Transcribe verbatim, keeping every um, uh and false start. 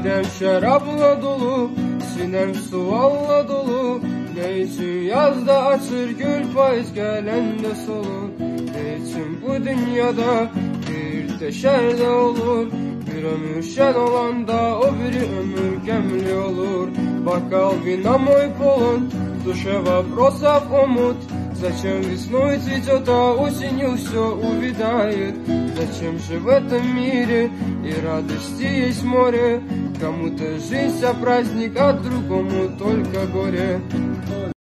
İradem şarapla dolu, sinem suvalla dolu. Ne için yazda açır gül payız gelende solur. Ne için bu dünyada bir teşerde olur. Bir ömür şen olanda o biri ömür gemli olur. Бокал вина мой полон, в душе вопросов омут. Зачем весной цветет, а осенью все увядает? Зачем же в этом мире и радости есть море? Кому-то жизнь а праздник, а другому только горе.